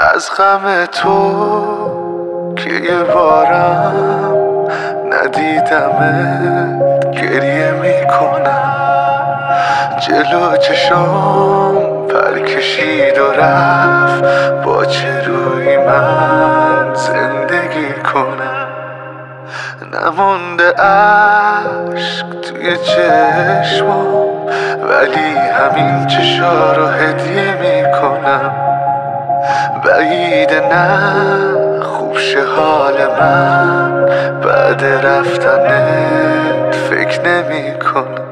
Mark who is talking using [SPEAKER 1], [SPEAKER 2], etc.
[SPEAKER 1] از غم تو که یه بارم ندیدمت گریه میکنم. جلو چشام پر کشید و رفت، با چه روی من زندگی کنم؟ نمونده عشق توی چشمام، ولی همین چشا رو هدیه میکنم. بعیده نه خوب شه حال من، بعد رفتنت فکر نمی کنم.